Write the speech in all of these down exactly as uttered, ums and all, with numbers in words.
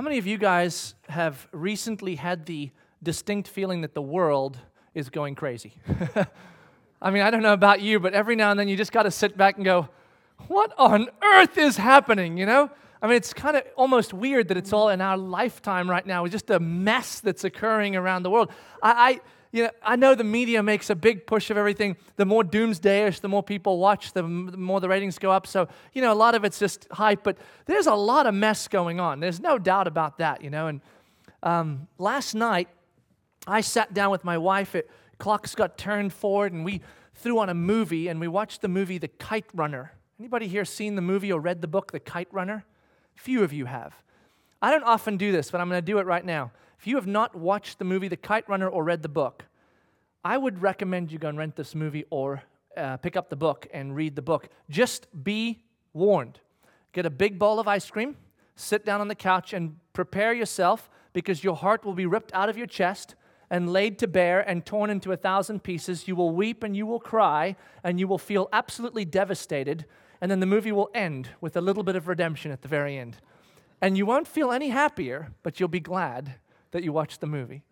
How many of you guys have recently had the distinct feeling that the world is going crazy? I mean, I don't know about you, but every now and then you just got to sit back and go, what on earth is happening, you know? I mean, it's kind of almost weird that it's all in our lifetime right now. It's just a mess that's occurring around the world. I, I, you know, I know the media makes a big push of everything. The more doomsdayish, the more people watch, the, the more the ratings go up. So, you know, a lot of it's just hype, but there's a lot of mess going on. There's no doubt about that, you know. And um, last night, I sat down with my wife. It, clocks got turned forward, and we threw on a movie, and we watched the movie The Kite Runner. Anybody here seen the movie or read the book, The Kite Runner? Few of you have. I don't often do this, but I'm going to do it right now. If you have not watched the movie The Kite Runner or read the book, I would recommend you go and rent this movie or uh, pick up the book and read the book. Just be warned. Get a big bowl of ice cream, sit down on the couch, and prepare yourself, because your heart will be ripped out of your chest and laid to bare and torn into a thousand pieces. You will weep and you will cry and you will feel absolutely devastated. And then the movie will end with a little bit of redemption at the very end. And you won't feel any happier, but you'll be glad that you watched the movie.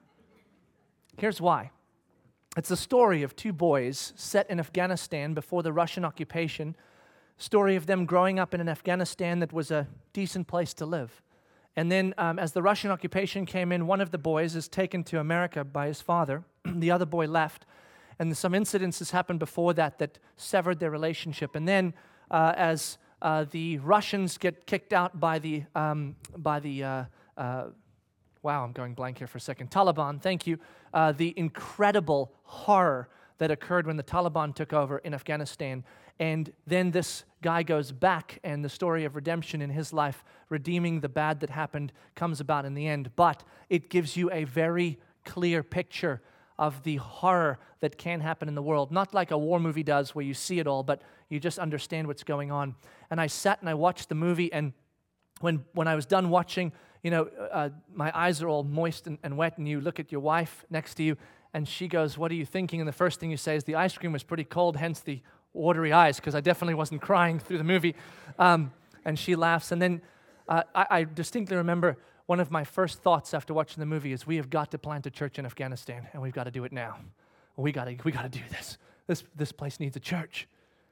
Here's why. It's the story of two boys set in Afghanistan before the Russian occupation. Story of them growing up in an Afghanistan that was a decent place to live. And then um, as the Russian occupation came in, one of the boys is taken to America by his father. The other boy left. And some incidences happened before that that severed their relationship. And then uh, as uh, the Russians get kicked out by the, um, by the uh, uh, wow, I'm going blank here for a second, Taliban, thank you, uh, the incredible horror that occurred when the Taliban took over in Afghanistan. And then this guy goes back, and the story of redemption in his life, redeeming the bad that happened, comes about in the end. But it gives you a very clear picture of the horror that can happen in the world. Not like a war movie does where you see it all, but you just understand what's going on. And I sat and I watched the movie, and when, when I was done watching, you know, uh, my eyes are all moist and, and wet, and you look at your wife next to you, and she goes, "What are you thinking?" And the first thing you say is, "The ice cream was pretty cold, hence the watery eyes," because I definitely wasn't crying through the movie. Um, and she laughs. And then uh, I, I distinctly remember one of my first thoughts after watching the movie is, we have got to plant a church in Afghanistan, and we've got to do it now. We got to we got to do this. This this place needs a church.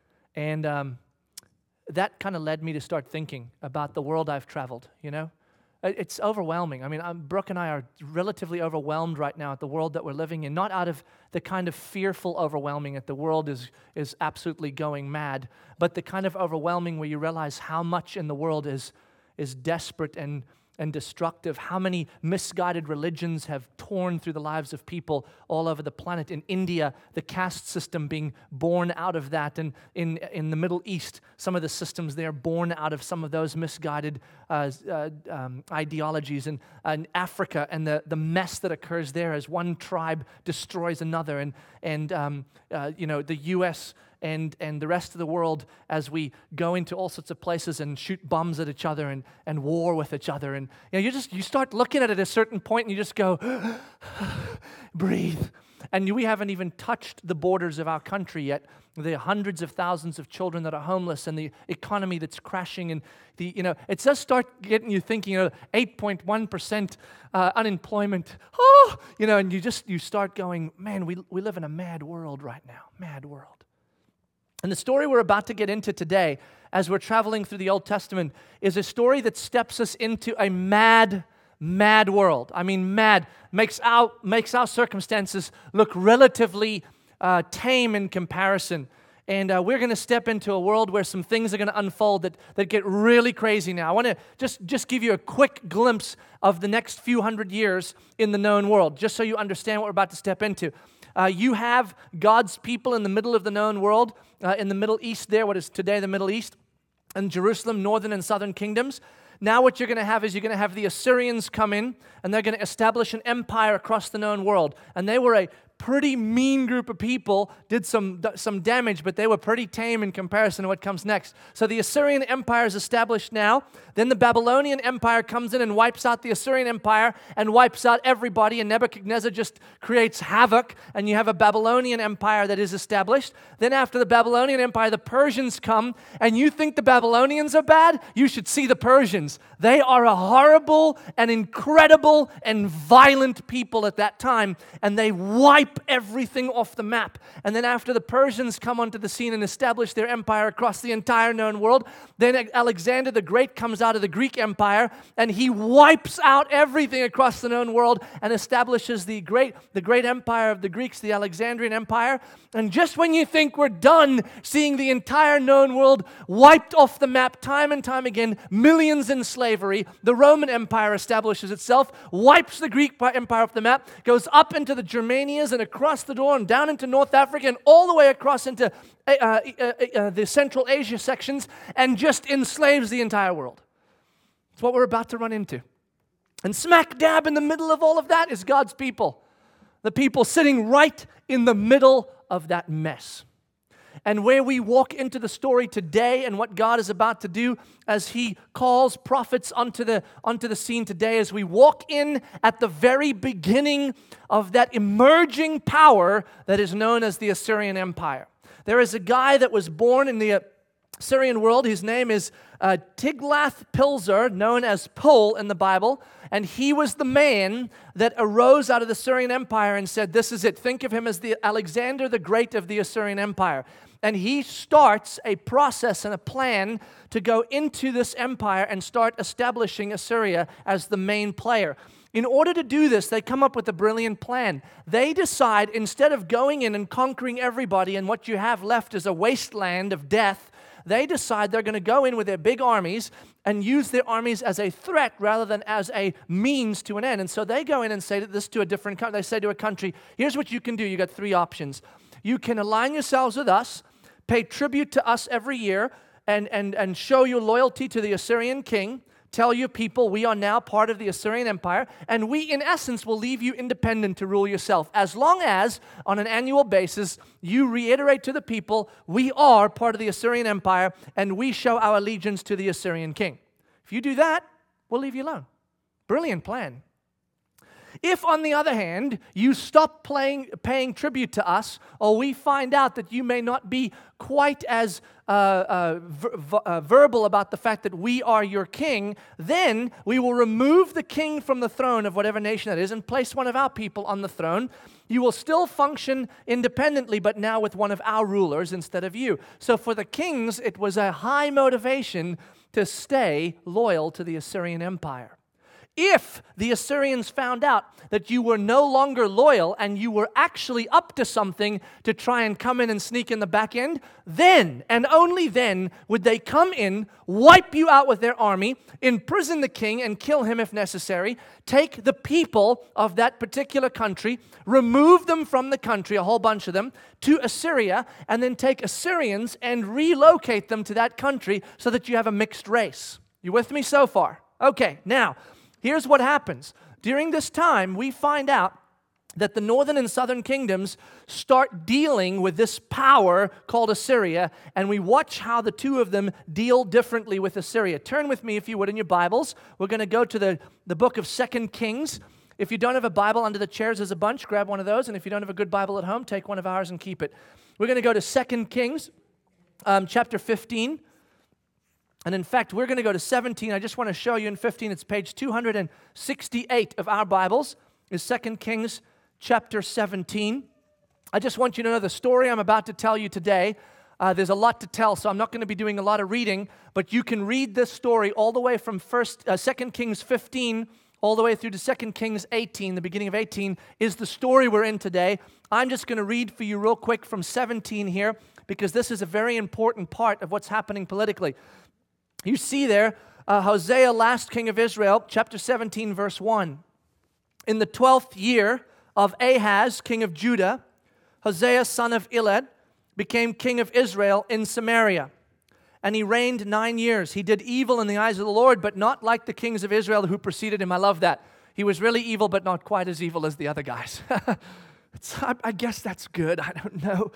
And um, that kind of led me to start thinking about the world I've traveled, you know? It's overwhelming. I mean, I'm, Brooke and I are relatively overwhelmed right now at the world that we're living in, not out of the kind of fearful overwhelming that the world is, is absolutely going mad, but the kind of overwhelming where you realize how much in the world is, is desperate and and destructive, how many misguided religions have torn through the lives of people all over the planet. In India, the caste system being born out of that, and in, in the Middle East, some of the systems there born out of some of those misguided uh, uh, um, ideologies. And uh, in Africa, and the, the mess that occurs there as one tribe destroys another, and, and um, uh, you know, the U S and and the rest of the world as we go into all sorts of places and shoot bombs at each other and, and war with each other. And you know, you just you start looking at it at a certain point and you just go, breathe. And we haven't even touched the borders of our country yet. The hundreds of thousands of children that are homeless, and the economy that's crashing, and the you know it does start getting you thinking. You know, eight point one percent uh, unemployment. Oh, you know, and you just you start going, man, we we live in a mad world right now, mad world. And the story we're about to get into today, as we're traveling through the Old Testament, is a story that steps us into a mad, mad world. I mean, mad. Makes our, makes our circumstances look relatively uh, tame in comparison. And uh, we're going to step into a world where some things are going to unfold that, that get really crazy now. I want to just, just give you a quick glimpse of the next few hundred years in the known world, just so you understand what we're about to step into. Uh, you have God's people in the middle of the known world, uh, in the Middle East there, what is today the Middle East, and Jerusalem, northern and southern kingdoms. Now what you're going to have is you're going to have the Assyrians come in, and they're going to establish an empire across the known world. And they were a pretty mean group of people, did some, some damage, but they were pretty tame in comparison to what comes next. So the Assyrian Empire is established now. Then the Babylonian Empire comes in and wipes out the Assyrian Empire and wipes out everybody, and Nebuchadnezzar just creates havoc, and you have a Babylonian Empire that is established. Then after the Babylonian Empire, the Persians come, and you think the Babylonians are bad? You should see the Persians. They are a horrible and incredible and violent people at that time, and they wipe everything off the map. And then after the Persians come onto the scene and establish their empire across the entire known world, then Alexander the Great comes out of the Greek Empire, and he wipes out everything across the known world and establishes the great, the great empire of the Greeks, the Alexandrian Empire. And just when you think we're done seeing the entire known world wiped off the map time and time again, millions in slavery, the Roman Empire establishes itself, wipes the Greek Empire off the map, goes up into the Germanias and across the door and down into North Africa and all the way across into uh, uh, uh, uh, the Central Asia sections, and just enslaves the entire world. It's what we're about to run into. And smack dab in the middle of all of that is God's people. The people sitting right in the middle of that mess. And where we walk into the story today and what God is about to do as He calls prophets onto the, onto the scene today, as we walk in at the very beginning of that emerging power that is known as the Assyrian Empire. There is a guy that was born in the Assyrian world. His name is uh, Tiglath-Pileser, known as Pul in the Bible. And he was the man that arose out of the Assyrian Empire and said, this is it. Think of him as the Alexander the Great of the Assyrian Empire. And he starts a process and a plan to go into this empire and start establishing Assyria as the main player. In order to do this, they come up with a brilliant plan. They decide, instead of going in and conquering everybody and what you have left is a wasteland of death, they decide they're going to go in with their big armies and use their armies as a threat rather than as a means to an end. And so they go in and say this to a different country. They say to a country, here's what you can do. You got three options. You can align yourselves with us, pay tribute to us every year, and, and, and show your loyalty to the Assyrian king. Tell your people we are now part of the Assyrian Empire, and we, in essence, will leave you independent to rule yourself, as long as, on an annual basis, you reiterate to the people, we are part of the Assyrian Empire, and we show our allegiance to the Assyrian king. If you do that, we'll leave you alone. Brilliant plan. If, on the other hand, you stop playing, paying tribute to us, or we find out that you may not be quite as uh, uh, ver- uh, verbal about the fact that we are your king, then we will remove the king from the throne of whatever nation that is and place one of our people on the throne. You will still function independently, but now with one of our rulers instead of you. So for the kings, it was a high motivation to stay loyal to the Assyrian Empire. If the Assyrians found out that you were no longer loyal and you were actually up to something to try and come in and sneak in the back end, then and only then would they come in, wipe you out with their army, imprison the king and kill him if necessary, take the people of that particular country, remove them from the country, a whole bunch of them, to Assyria, and then take Assyrians and relocate them to that country so that you have a mixed race. You with me so far? Okay, now, here's what happens. During this time, we find out that the northern and southern kingdoms start dealing with this power called Assyria, and we watch how the two of them deal differently with Assyria. Turn with me, if you would, in your Bibles. We're going to go to the, the book of Second Kings. If you don't have a Bible, under the chairs there's a bunch. Grab one of those, and if you don't have a good Bible at home, take one of ours and keep it. We're going to go to Second Kings, um, chapter fifteen. And in fact, we're going to go to seventeen. I just want to show you in fifteen. It's page two hundred sixty-eight of our Bibles, is Second Kings chapter seventeen. I just want you to know the story I'm about to tell you today. Uh, there's a lot to tell, so I'm not going to be doing a lot of reading, but you can read this story all the way from first, uh, Second Kings fifteen all the way through to Second Kings eighteen. The beginning of eighteen is the story we're in today. I'm just going to read for you real quick from seventeen here, because this is a very important part of what's happening politically. You see there, uh, Hosea, last king of Israel, chapter seventeen, verse one. In the twelfth year of Ahaz, king of Judah, Hosea, son of Elad, became king of Israel in Samaria. And he reigned nine years. He did evil in the eyes of the Lord, but not like the kings of Israel who preceded him. I love that. He was really evil, but not quite as evil as the other guys. It's, I, I guess that's good. I don't know.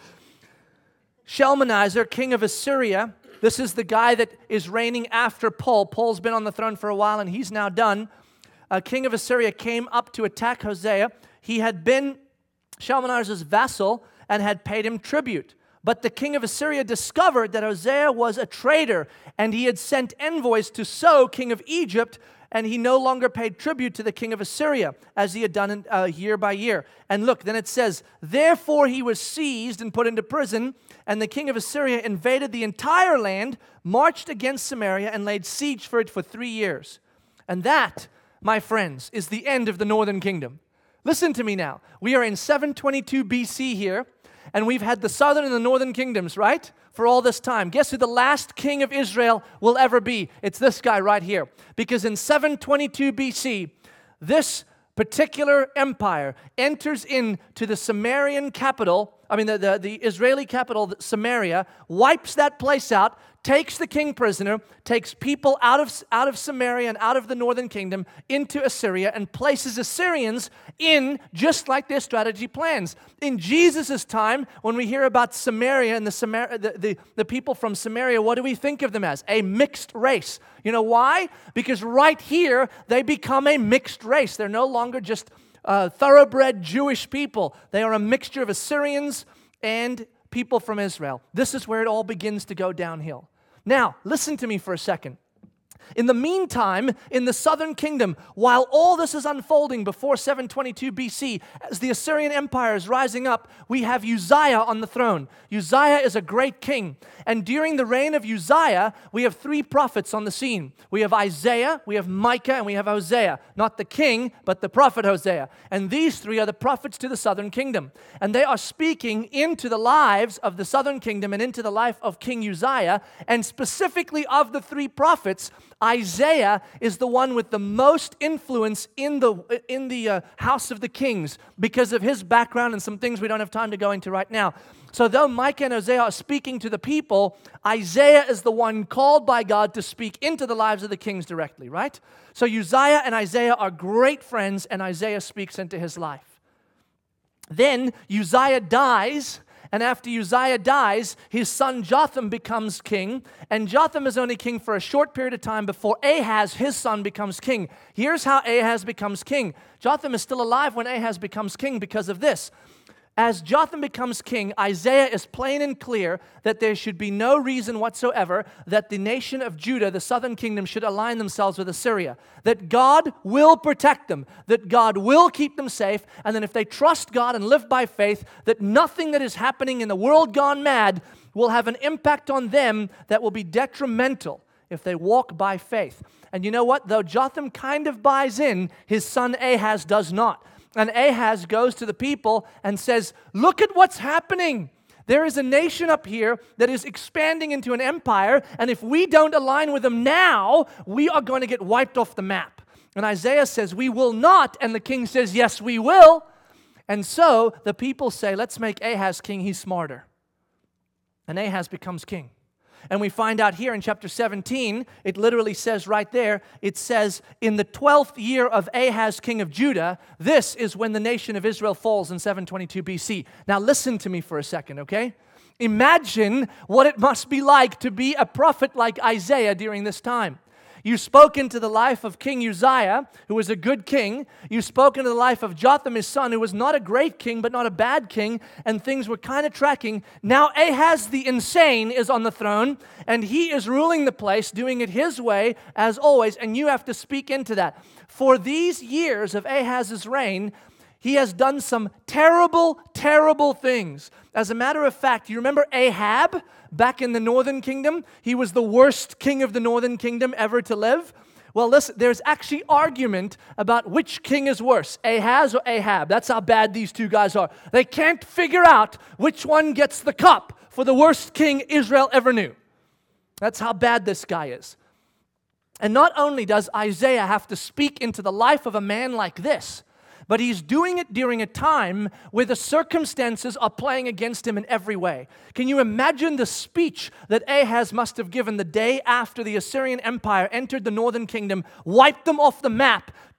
Shalmaneser, king of Assyria, this is the guy that is reigning after Paul. Paul's been on the throne for a while and he's now done. Uh, king of Assyria came up to attack Hosea. He had been Shalmaneser's vassal and had paid him tribute. But the king of Assyria discovered that Hosea was a traitor, and he had sent envoys to So, king of Egypt, and he no longer paid tribute to the king of Assyria, as he had done in, uh, year by year. And look, then it says, therefore he was seized and put into prison, and the king of Assyria invaded the entire land, marched against Samaria, and laid siege for it for three years. And that, my friends, is the end of the northern kingdom. Listen to me now. We are in seven twenty-two B C here, and we've had the southern and the northern kingdoms, right? For all this time. Guess who the last king of Israel will ever be? It's this guy right here. Because in seven twenty-two B C, this particular empire enters into the Sumerian capital, I mean the, the, the Israeli capital, Samaria, wipes that place out, takes the king prisoner, takes people out of, out of Samaria and out of the northern kingdom into Assyria, and places Assyrians in just like their strategy plans. In Jesus' time, when we hear about Samaria and the, Samar- the, the, the people from Samaria, what do we think of them as? A mixed race. You know why? Because right here, they become a mixed race. They're no longer just uh, thoroughbred Jewish people. They are a mixture of Assyrians and people from Israel. This is where it all begins to go downhill. Now, listen to me for a second. In the meantime, in the southern kingdom, while all this is unfolding before seven twenty-two B C, as the Assyrian Empire is rising up, we have Uzziah on the throne. Uzziah is a great king. And during the reign of Uzziah, we have three prophets on the scene. We have Isaiah, we have Micah, and we have Hosea. Not the king, but the prophet Hosea. And these three are the prophets to the southern kingdom. And they are speaking into the lives of the southern kingdom and into the life of King Uzziah. And specifically of the three prophets, Isaiah is the one with the most influence in the in the uh, house of the kings because of his background and some things we don't have time to go into right now. So though Micah and Hosea are speaking to the people, Isaiah is the one called by God to speak into the lives of the kings directly, right? So Uzziah and Isaiah are great friends, and Isaiah speaks into his life. Then Uzziah dies. And after Uzziah dies, his son Jotham becomes king. And Jotham is only king for a short period of time before Ahaz, his son, becomes king. Here's how Ahaz becomes king. Jotham is still alive when Ahaz becomes king because of this. As Jotham becomes king, Isaiah is plain and clear that there should be no reason whatsoever that the nation of Judah, the southern kingdom, should align themselves with Assyria. That God will protect them, that God will keep them safe, and that if they trust God and live by faith, that nothing that is happening in the world gone mad will have an impact on them that will be detrimental if they walk by faith. And you know what? Though Jotham kind of buys in, his son Ahaz does not. And Ahaz goes to the people and says, look at what's happening. There is a nation up here that is expanding into an empire, and if we don't align with them now, we are going to get wiped off the map. And Isaiah says, we will not, and the king says, yes, we will. And so the people say, let's make Ahaz king, he's smarter. And Ahaz becomes king. And we find out here in chapter seventeen, it literally says right there, it says, in the twelfth year of Ahaz, king of Judah, this is when the nation of Israel falls in seven twenty-two B C. Now listen to me for a second, okay? Imagine what it must be like to be a prophet like Isaiah during this time. You spoke into the life of King Uzziah, who was a good king. You spoke into the life of Jotham, his son, who was not a great king, but not a bad king, and things were kind of tracking. Now Ahaz the insane is on the throne, and he is ruling the place, doing it his way, as always, and you have to speak into that. For these years of Ahaz's reign, he has done some terrible, terrible things. As a matter of fact, you remember Ahab back in the northern kingdom? He was the worst king of the northern kingdom ever to live. Well, listen, there's actually argument about which king is worse, Ahaz or Ahab. That's how bad these two guys are. They can't figure out which one gets the cup for the worst king Israel ever knew. That's how bad this guy is. And not only does Isaiah have to speak into the life of a man like this, but he's doing it during a time where the circumstances are playing against him in every way. Can you imagine the speech that Ahaz must have given the day after the Assyrian Empire entered the northern kingdom, wiped them off the map,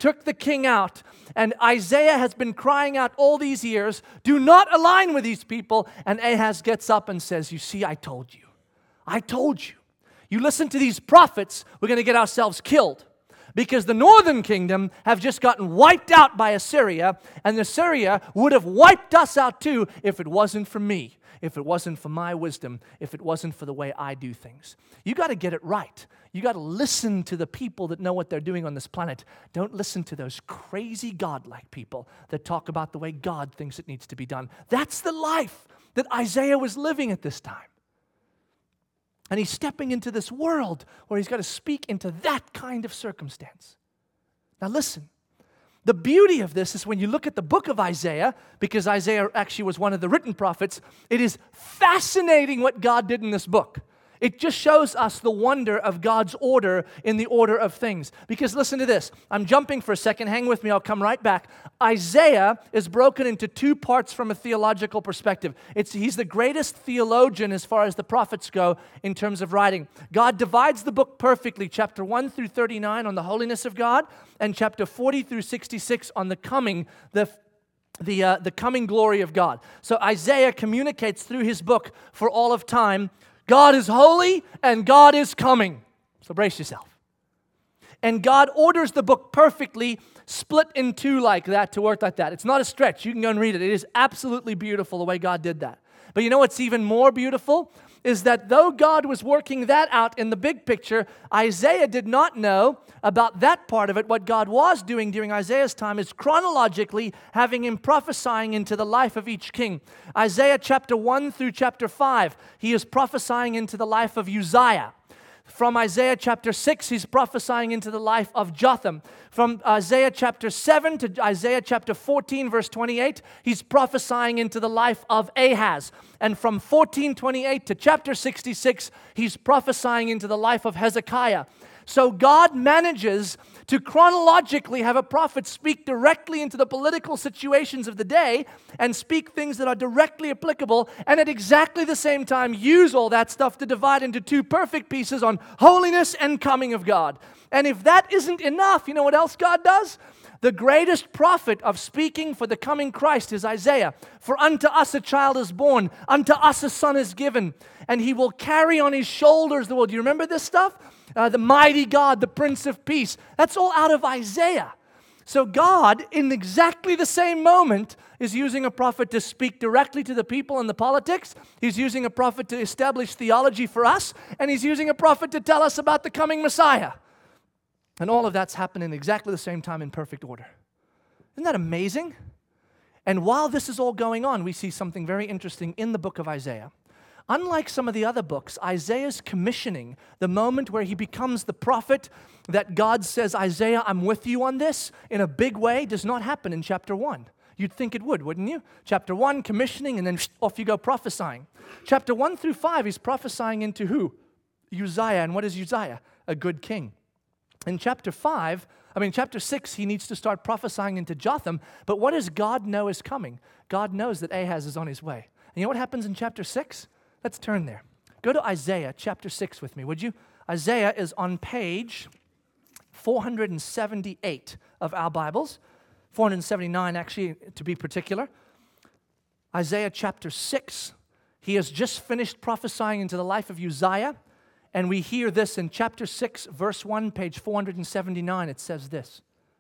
took the king out. And Isaiah has been crying out all these years, do not align with these people. And Ahaz gets up and says, you see, I told you. I told you. You listen to these prophets, we're going to get ourselves killed. Because the northern kingdom have just gotten wiped out by Assyria, and Assyria would have wiped us out too if it wasn't for me, if it wasn't for my wisdom, if it wasn't for the way I do things. You got to get it right. You got to listen to the people that know what they're doing on this planet. Don't listen to those crazy godlike people that talk about the way God thinks it needs to be done. That's the life that Isaiah was living at this time. And he's stepping into this world where he's got to speak into that kind of circumstance. Now listen, the beauty of this is when you look at the book of Isaiah, because Isaiah actually was one of the written prophets, it is fascinating what God did in this book. It just shows us the wonder of God's order in the order of things. Because listen to this. I'm jumping for a second. Hang with me. I'll come right back. Isaiah is broken into two parts from a theological perspective. It's, he's the greatest theologian as far as the prophets go in terms of writing. God divides the book perfectly, chapter one through thirty-nine on the holiness of God, and chapter forty through sixty-six on the coming, the the uh, the coming glory of God. So Isaiah communicates through his book for all of time, God is holy and God is coming. So brace yourself. And God orders the book perfectly, split in two like that to work like that. It's not a stretch. You can go and read it. It is absolutely beautiful the way God did that. But you know what's even more beautiful? Is that though God was working that out in the big picture, Isaiah did not know about that part of it. What God was doing during Isaiah's time is chronologically having him prophesying into the life of each king. Isaiah chapter one through chapter five, he is prophesying into the life of Uzziah. From Isaiah chapter six, he's prophesying into the life of Jotham. From Isaiah chapter seven to Isaiah chapter fourteen, verse twenty-eight, he's prophesying into the life of Ahaz. And from fourteen twenty-eight to chapter sixty-six, he's prophesying into the life of Hezekiah. So God manages to chronologically have a prophet speak directly into the political situations of the day and speak things that are directly applicable, and at exactly the same time use all that stuff to divide into two perfect pieces on holiness and coming of God. And if that isn't enough, you know what else God does? The greatest prophet of speaking for the coming Christ is Isaiah. For unto us a child is born, unto us a son is given, and he will carry on his shoulders the world. Do you remember this stuff? Uh, the mighty God, the Prince of Peace. That's all out of Isaiah. So God, in exactly the same moment, is using a prophet to speak directly to the people and the politics. He's using a prophet to establish theology for us, and he's using a prophet to tell us about the coming Messiah. And all of that's happening in exactly the same time in perfect order. Isn't that amazing? And while this is all going on, we see something very interesting in the book of Isaiah. Unlike some of the other books, Isaiah's commissioning, the moment where he becomes the prophet that God says, Isaiah, I'm with you on this, in a big way, does not happen in chapter one. You'd think it would, wouldn't you? Chapter one, commissioning, and then off you go prophesying. Chapter one through five, he's prophesying into who? Uzziah. And what is Uzziah? A good king. In chapter five, I mean, chapter six, he needs to start prophesying into Jotham. But what does God know is coming? God knows that Ahaz is on his way. And you know what happens in chapter six? Let's turn there. Go to Isaiah chapter six with me, would you? Isaiah is on page four hundred seventy-eight of our Bibles. four hundred seventy-nine, actually, to be particular. Isaiah chapter six. He has just finished prophesying into the life of Uzziah. And we hear this in chapter six, verse one, page four hundred seventy-nine. It says this.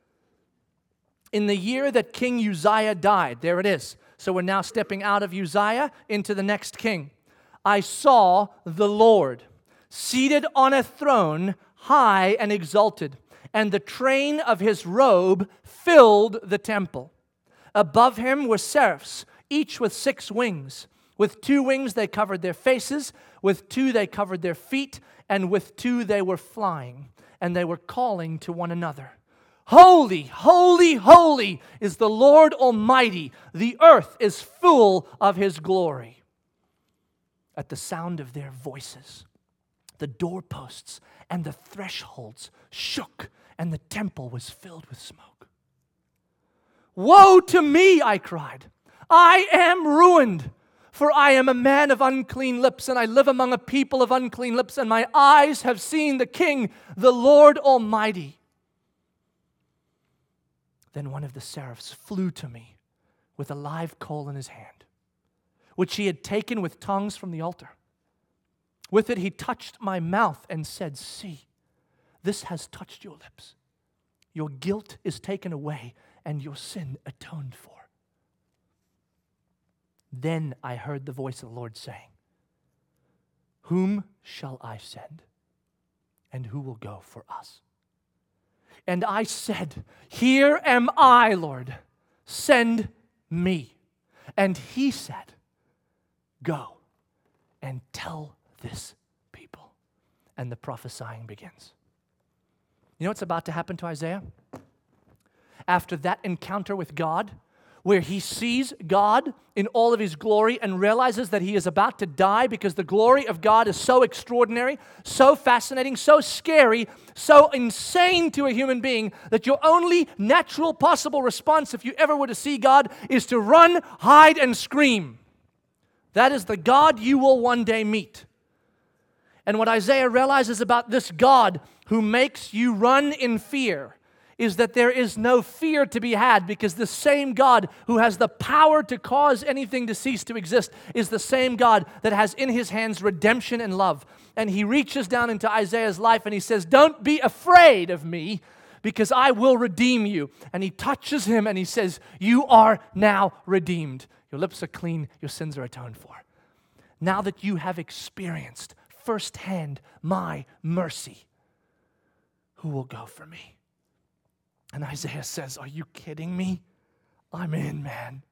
In the year that King Uzziah died, there it is. So we're now stepping out of Uzziah into the next king. I saw the Lord seated on a throne, high and exalted, and the train of his robe filled the temple. Above him were seraphs, each with six wings. With two wings they covered their faces, with two they covered their feet, and with two they were flying, and they were calling to one another. Holy, holy, holy is the Lord Almighty. The earth is full of his glory. At the sound of their voices, the doorposts and the thresholds shook, and the temple was filled with smoke. Woe to me, I cried. I am ruined, for I am a man of unclean lips, and I live among a people of unclean lips, and my eyes have seen the King, the Lord Almighty. Then one of the seraphs flew to me with a live coal in his hand, which he had taken with tongues from the altar. With it he touched my mouth and said, "See, this has touched your lips. Your guilt is taken away and your sin atoned for." Then I heard the voice of the Lord saying, "Whom shall I send? And who will go for us?" And I said, "Here am I, Lord. Send me." And he said, "Go and tell this people." And the prophesying begins. You know what's about to happen to Isaiah? After that encounter with God, where he sees God in all of his glory and realizes that he is about to die because the glory of God is so extraordinary, so fascinating, so scary, so insane to a human being that your only natural possible response if you ever were to see God is to run, hide, and scream. That is the God you will one day meet. And what Isaiah realizes about this God who makes you run in fear is that there is no fear to be had, because the same God who has the power to cause anything to cease to exist is the same God that has in his hands redemption and love. And he reaches down into Isaiah's life and he says, "Don't be afraid of me, because I will redeem you." And he touches him and he says, "You are now redeemed. Your lips are clean, your sins are atoned for. Now that you have experienced firsthand my mercy, who will go for me?" And Isaiah says, "Are you kidding me? I'm in, man."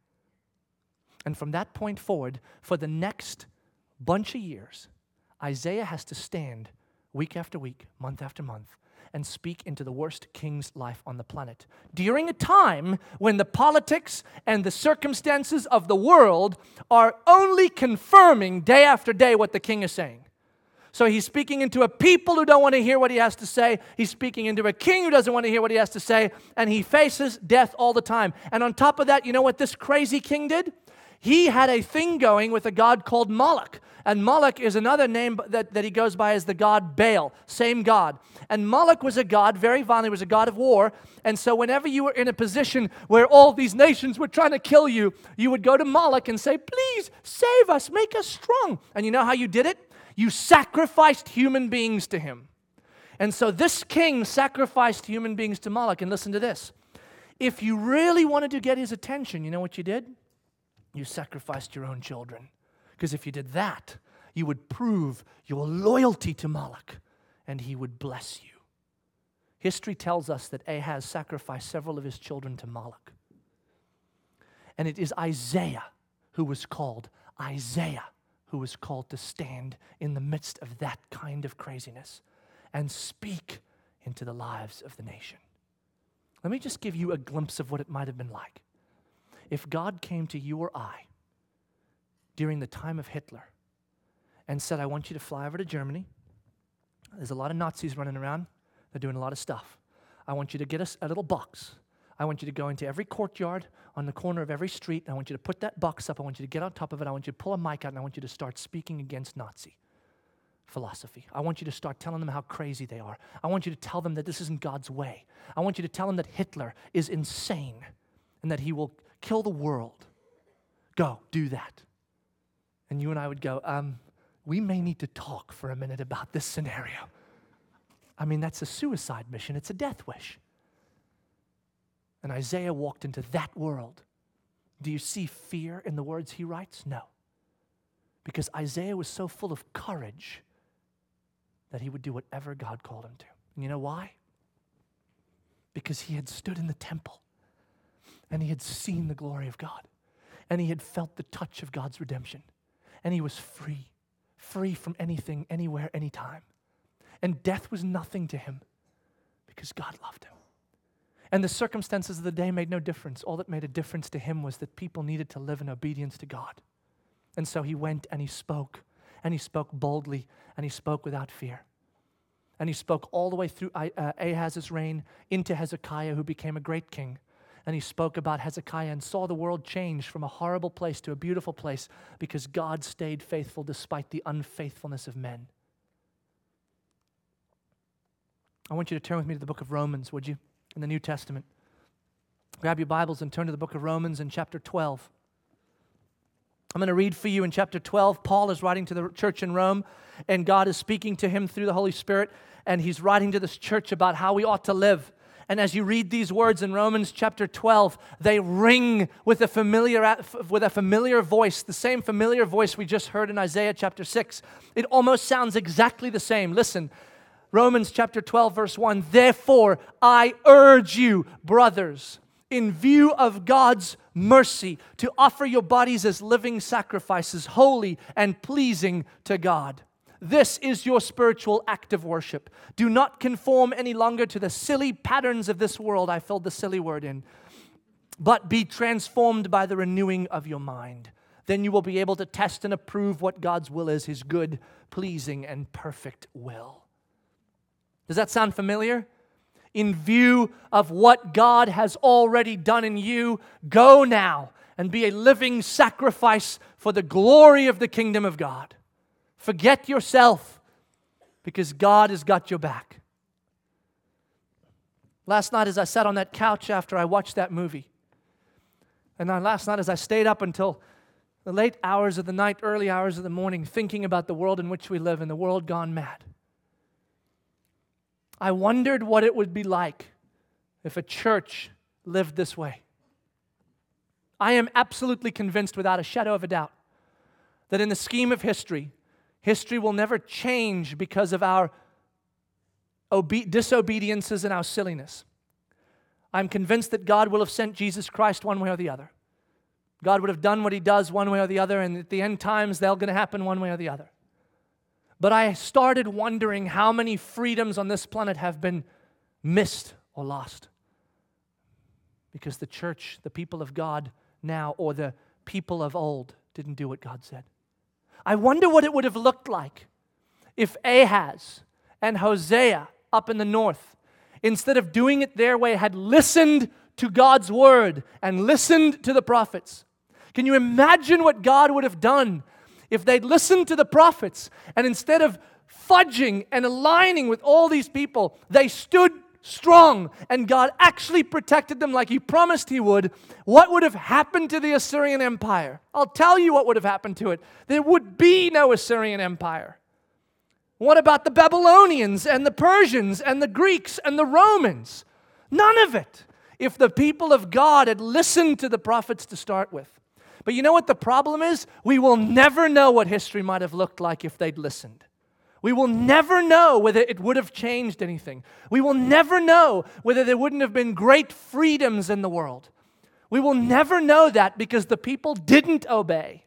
And from that point forward, for the next bunch of years, Isaiah has to stand week after week, month after month, and speak into the worst king's life on the planet, during a time when the politics and the circumstances of the world are only confirming day after day what the king is saying. So he's speaking into a people who don't want to hear what he has to say. He's speaking into a king who doesn't want to hear what he has to say. And he faces death all the time. And on top of that, you know what this crazy king did? He had a thing going with a god called Moloch. And Moloch is another name that, that he goes by as the god Baal, same god. And Moloch was a god, very violent, he was a god of war. And so whenever you were in a position where all these nations were trying to kill you, you would go to Moloch and say, "Please save us, make us strong." And you know how you did it? You sacrificed human beings to him. And so this king sacrificed human beings to Moloch. And listen to this. If you really wanted to get his attention, you know what you did? You sacrificed your own children. Because if you did that, you would prove your loyalty to Moloch, and he would bless you. History tells us that Ahaz sacrificed several of his children to Moloch. And it is Isaiah who was called Isaiah. who was called to stand in the midst of that kind of craziness and speak into the lives of the nation. Let me just give you a glimpse of what it might have been like. If God came to you or I during the time of Hitler and said, "I want you to fly over to Germany. There's a lot of Nazis running around. They're doing a lot of stuff. I want you to get us a little box. I want you to go into every courtyard on the corner of every street. I want you to put that box up. I want you to get on top of it. I want you to pull a mic out, and I want you to start speaking against Nazi philosophy. I want you to start telling them how crazy they are. I want you to tell them that this isn't God's way. I want you to tell them that Hitler is insane and that he will kill the world. Go, do that." And you and I would go, um, we may need to talk for a minute about this scenario. I mean, that's a suicide mission. It's a death wish. And Isaiah walked into that world. Do you see fear in the words he writes? No. Because Isaiah was so full of courage that he would do whatever God called him to. And you know why? Because he had stood in the temple and he had seen the glory of God and he had felt the touch of God's redemption and he was free, free from anything, anywhere, anytime. And death was nothing to him because God loved him. And the circumstances of the day made no difference. All that made a difference to him was that people needed to live in obedience to God. And so he went and he spoke, and he spoke boldly, and he spoke without fear. And he spoke all the way through uh, Ahaz's reign into Hezekiah, who became a great king. And he spoke about Hezekiah and saw the world change from a horrible place to a beautiful place because God stayed faithful despite the unfaithfulness of men. I want you to turn with me to the book of Romans, would you? In the New Testament. Grab your Bibles and turn to the book of Romans in chapter twelve. I'm going to read for you in chapter twelve. Paul is writing to the church in Rome, and God is speaking to him through the Holy Spirit, and he's writing to this church about how we ought to live. And as you read these words in Romans chapter twelve, they ring with a familiar with a familiar voice, the same familiar voice we just heard in Isaiah chapter six. It almost sounds exactly the same. Listen, Romans chapter twelve, verse one, "Therefore I urge you, brothers, in view of God's mercy, to offer your bodies as living sacrifices, holy and pleasing to God. This is your spiritual act of worship. Do not conform any longer to the silly patterns of this world." I filled the silly word in. "But be transformed by the renewing of your mind. Then you will be able to test and approve what God's will is, His good, pleasing, and perfect will." Does that sound familiar? In view of what God has already done in you, go now and be a living sacrifice for the glory of the kingdom of God. Forget yourself, because God has got your back. Last night as I sat on that couch after I watched that movie, and then last night as I stayed up until the late hours of the night, early hours of the morning, thinking about the world in which we live and the world gone mad, I wondered what it would be like if a church lived this way. I am absolutely convinced, without a shadow of a doubt, that in the scheme of history, history will never change because of our obe- disobediences and our silliness. I'm convinced that God will have sent Jesus Christ one way or the other. God would have done what He does one way or the other, and at the end times, they're going to happen one way or the other. But I started wondering how many freedoms on this planet have been missed or lost because the church, the people of God now, or the people of old didn't do what God said. I wonder what it would have looked like if Ahaz and Hosea up in the north, instead of doing it their way, had listened to God's word and listened to the prophets. Can you imagine what God would have done if they'd listened to the prophets, and instead of fudging and aligning with all these people, they stood strong, and God actually protected them like He promised He would? What would have happened to the Assyrian Empire? I'll tell you what would have happened to it. There would be no Assyrian Empire. What about the Babylonians and the Persians and the Greeks and the Romans? None of it, if the people of God had listened to the prophets to start with. But you know what the problem is? We will never know what history might have looked like if they'd listened. We will never know whether it would have changed anything. We will never know whether there wouldn't have been great freedoms in the world. We will never know that because the people didn't obey.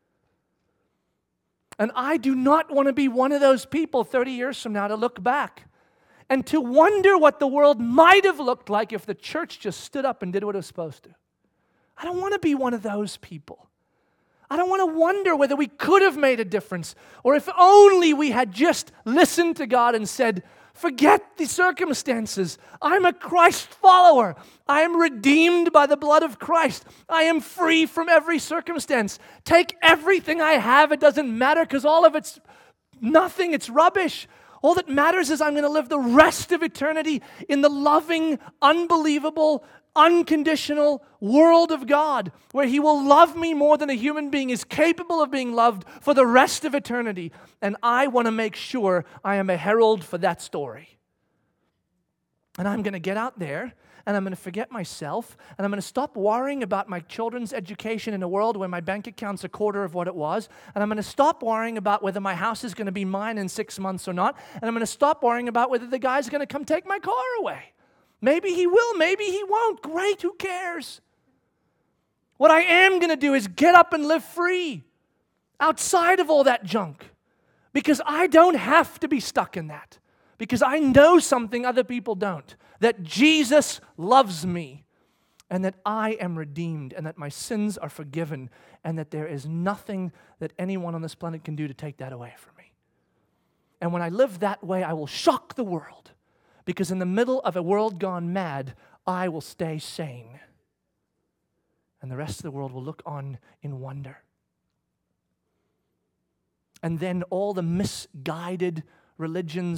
And I do not want to be one of those people thirty years from now to look back and to wonder what the world might have looked like if the church just stood up and did what it was supposed to. I don't want to be one of those people. I don't want to wonder whether we could have made a difference, or if only we had just listened to God and said, "Forget the circumstances. I'm a Christ follower. I am redeemed by the blood of Christ. I am free from every circumstance. Take everything I have. It doesn't matter because all of it's nothing. It's rubbish. All that matters is I'm going to live the rest of eternity in the loving, unbelievable, unconditional world of God, where He will love me more than a human being is capable of being loved for the rest of eternity. And I want to make sure I am a herald for that story. And I'm going to get out there, and I'm going to forget myself, and I'm going to stop worrying about my children's education in a world where my bank account's a quarter of what it was, and I'm going to stop worrying about whether my house is going to be mine in six months or not, and I'm going to stop worrying about whether the guy's going to come take my car away. Maybe he will, maybe he won't. Great, who cares? What I am going to do is get up and live free outside of all that junk, because I don't have to be stuck in that, because I know something other people don't, that Jesus loves me and that I am redeemed and that my sins are forgiven and that there is nothing that anyone on this planet can do to take that away from me. And when I live that way, I will shock the world. Because in the middle of a world gone mad, I will stay sane. And the rest of the world will look on in wonder. And then all the misguided religions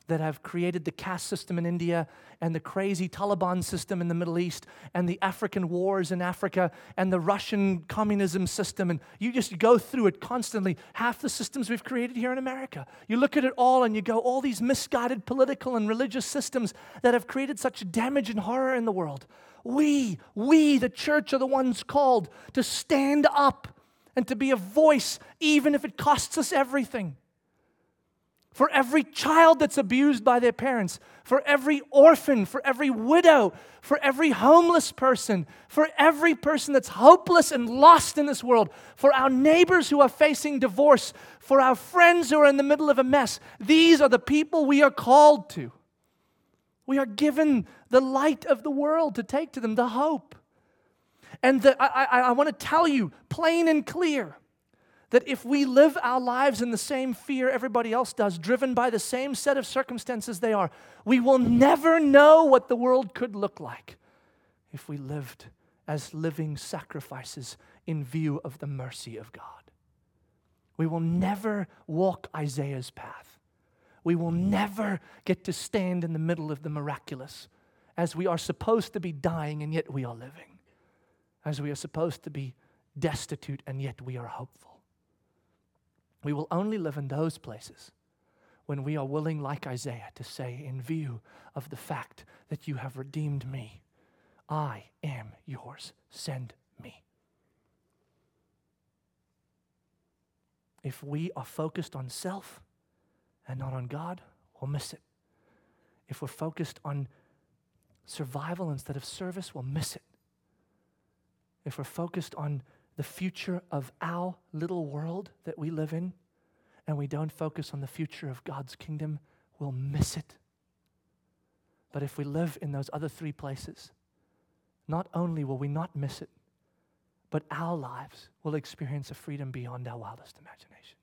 that have created the caste system in India and the crazy Taliban system in the Middle East and the African wars in Africa and the Russian communism system. And you just go through it constantly. Half the systems we've created here in America. You look at it all and you go, all these misguided political and religious systems that have created such damage and horror in the world. We, we, the church, are the ones called to stand up and to be a voice, even if it costs us everything. For every child that's abused by their parents, for every orphan, for every widow, for every homeless person, for every person that's hopeless and lost in this world, for our neighbors who are facing divorce, for our friends who are in the middle of a mess. These are the people we are called to. We are given the light of the world to take to them, the hope. And the, I, I, I want to tell you plain and clear, that if we live our lives in the same fear everybody else does, driven by the same set of circumstances they are, we will never know what the world could look like if we lived as living sacrifices in view of the mercy of God. We will never walk Isaiah's path. We will never get to stand in the middle of the miraculous, as we are supposed to be dying and yet we are living, as we are supposed to be destitute and yet we are hopeful. We will only live in those places when we are willing, like Isaiah, to say, in view of the fact that you have redeemed me, I am yours, send me. If we are focused on self and not on God, we'll miss it. If we're focused on survival instead of service, we'll miss it. If we're focused on the future of our little world that we live in, and we don't focus on the future of God's kingdom, we'll miss it. But if we live in those other three places, not only will we not miss it, but our lives will experience a freedom beyond our wildest imagination.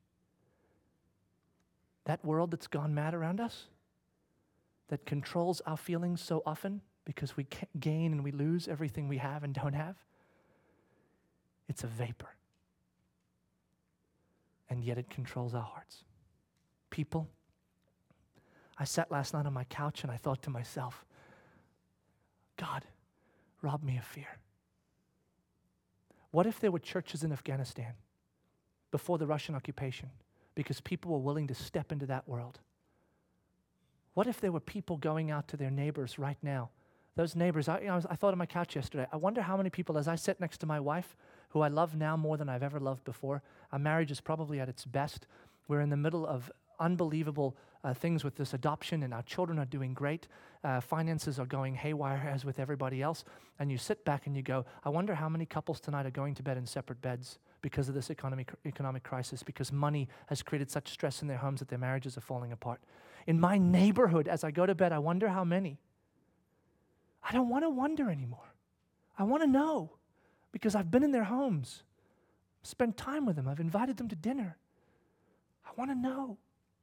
That world that's gone mad around us, that controls our feelings so often because we gain and we lose everything we have and don't have, it's a vapor. And yet it controls our hearts. People, I sat last night on my couch and I thought to myself, God, rob me of fear. What if there were churches in Afghanistan before the Russian occupation because people were willing to step into that world? What if there were people going out to their neighbors right now? Those neighbors, I, you know, I, was, I thought on my couch yesterday, I wonder how many people, as I sit next to my wife, who I love now more than I've ever loved before. Our marriage is probably at its best. We're in the middle of unbelievable uh, things with this adoption, and our children are doing great. Uh, finances are going haywire as with everybody else. And you sit back and you go, I wonder how many couples tonight are going to bed in separate beds because of this economic, economic crisis, because money has created such stress in their homes that their marriages are falling apart. In my neighborhood, as I go to bed, I wonder how many. I don't want to wonder anymore. I want to know. Because I've been in their homes, spent time with them, I've invited them to dinner. I want to know.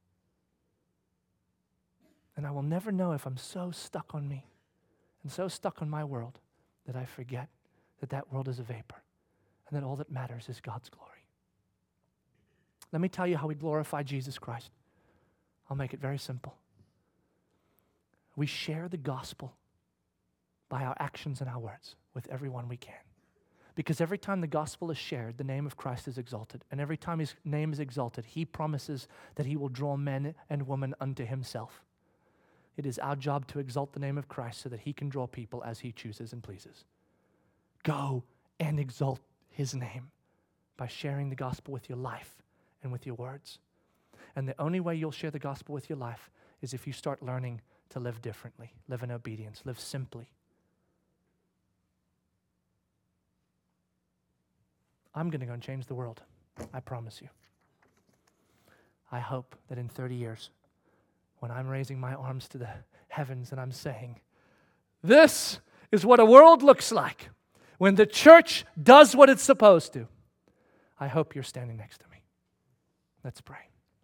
And I will never know if I'm so stuck on me and so stuck on my world that I forget that that world is a vapor and that all that matters is God's glory. Let me tell you how we glorify Jesus Christ. I'll make it very simple. We share the gospel by our actions and our words with everyone we can. Because every time the gospel is shared, the name of Christ is exalted. And every time his name is exalted, he promises that he will draw men and women unto himself. It is our job to exalt the name of Christ so that he can draw people as he chooses and pleases. Go and exalt his name by sharing the gospel with your life and with your words. And the only way you'll share the gospel with your life is if you start learning to live differently, live in obedience, live simply. I'm going to go and change the world. I promise you. I hope that in thirty years, when I'm raising my arms to the heavens and I'm saying, this is what a world looks like when the church does what it's supposed to, I hope you're standing next to me. Let's pray.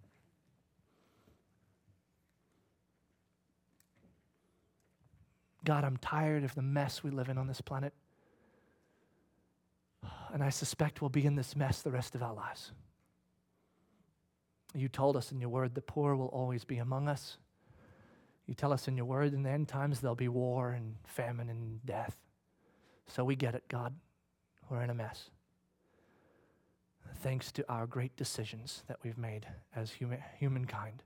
God, I'm tired of the mess we live in on this planet. And I suspect we'll be in this mess the rest of our lives. You told us in your word, the poor will always be among us. You tell us in your word in the end times there'll be war and famine and death. So we get it, God. We're in a mess. Thanks to our great decisions that we've made as human, humankind.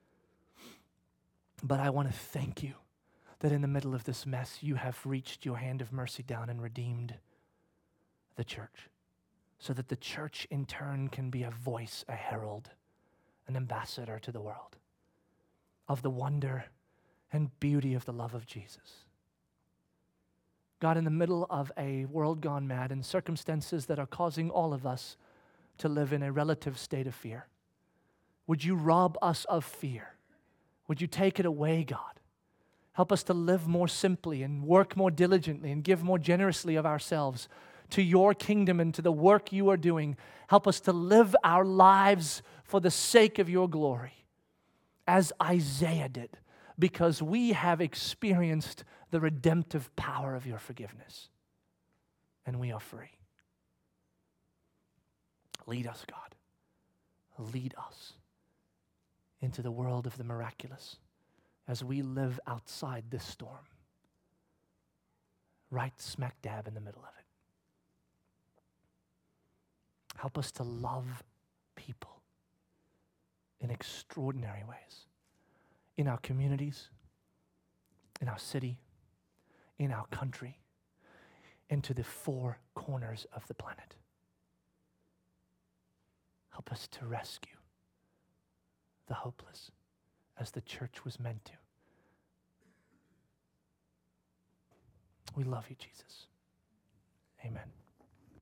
But I want to thank you that in the middle of this mess, you have reached your hand of mercy down and redeemed the church, so that the church in turn can be a voice, a herald, an ambassador to the world of the wonder and beauty of the love of Jesus. God, in the middle of a world gone mad and circumstances that are causing all of us to live in a relative state of fear, would you rob us of fear? Would you take it away, God? Help us to live more simply and work more diligently and give more generously of ourselves to your kingdom and to the work you are doing. Help us to live our lives for the sake of your glory, as Isaiah did, because we have experienced the redemptive power of your forgiveness, and we are free. Lead us, God. Lead us into the world of the miraculous as we live outside this storm, right smack dab in the middle of it. Help us to love people in extraordinary ways, in our communities, in our city, in our country, and to the four corners of the planet. Help us to rescue the hopeless as the church was meant to. We love you, Jesus. Amen.